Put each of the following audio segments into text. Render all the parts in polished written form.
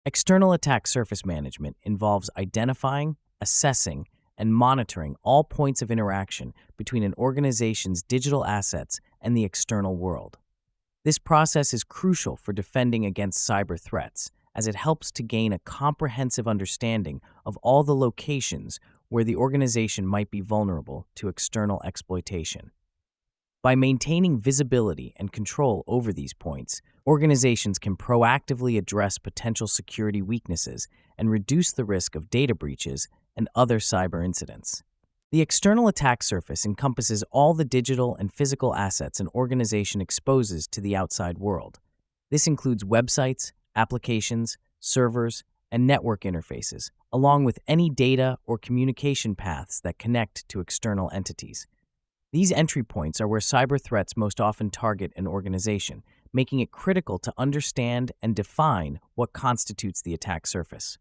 External attack surface management involves identifying, assessing, and monitoring all points of interaction between an organization's digital assets and the external world. This process is crucial for defending against cyber threats, as it helps to gain a comprehensive understanding of all the locations where the organization might be vulnerable to external exploitation. By maintaining visibility and control over these points, organizations can proactively address potential security weaknesses and reduce the risk of data breaches and other cyber incidents. The external attack surface encompasses all the digital and physical assets an organization exposes to the outside world. This includes websites, applications, servers, and network interfaces, along with any data or communication paths that connect to external entities. These entry points are where cyber threats most often target an organization, making it critical to understand and define what constitutes the attack surface.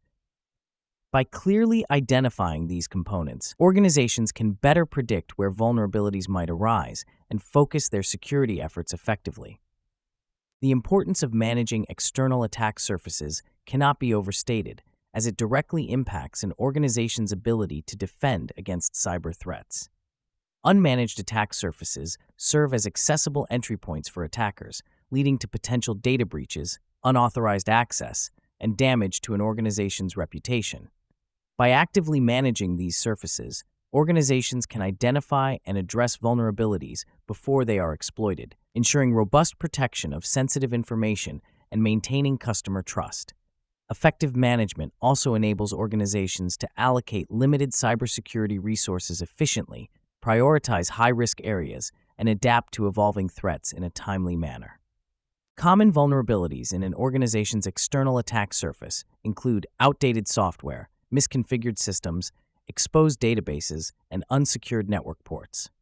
By clearly identifying these components, organizations can better predict where vulnerabilities might arise and focus their security efforts effectively. The importance of managing external attack surfaces cannot be overstated, as it directly impacts an organization's ability to defend against cyber threats. Unmanaged attack surfaces serve as accessible entry points for attackers, leading to potential data breaches, unauthorized access, and damage to an organization's reputation. By actively managing these surfaces, organizations can identify and address vulnerabilities before they are exploited, ensuring robust protection of sensitive information and maintaining customer trust. Effective management also enables organizations to allocate limited cybersecurity resources efficiently, prioritize high-risk areas, and adapt to evolving threats in a timely manner. Common vulnerabilities in an organization's external attack surface include outdated software, misconfigured systems, exposed databases, and unsecured network ports.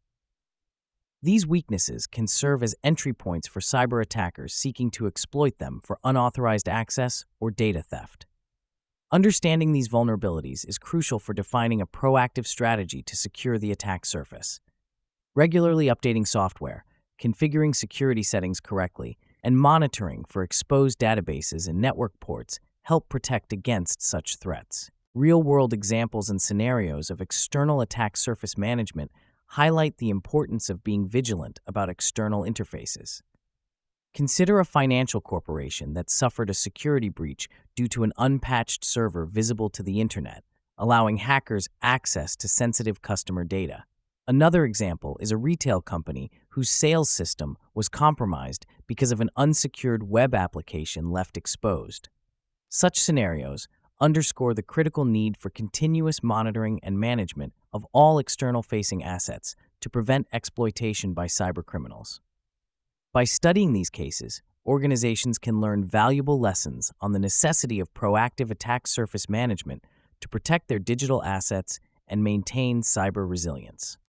These weaknesses can serve as entry points for cyber attackers seeking to exploit them for unauthorized access or data theft. Understanding these vulnerabilities is crucial for defining a proactive strategy to secure the attack surface. Regularly updating software, configuring security settings correctly, and monitoring for exposed databases and network ports help protect against such threats. Real-world examples and scenarios of external attack surface management highlight the importance of being vigilant about external interfaces. Consider a financial corporation that suffered a security breach due to an unpatched server visible to the internet, allowing hackers access to sensitive customer data. Another example is a retail company whose sales system was compromised because of an unsecured web application left exposed. Such scenarios underscore the critical need for continuous monitoring and management of all external-facing assets to prevent exploitation by cybercriminals. By studying these cases, organizations can learn valuable lessons on the necessity of proactive attack surface management to protect their digital assets and maintain cyber resilience.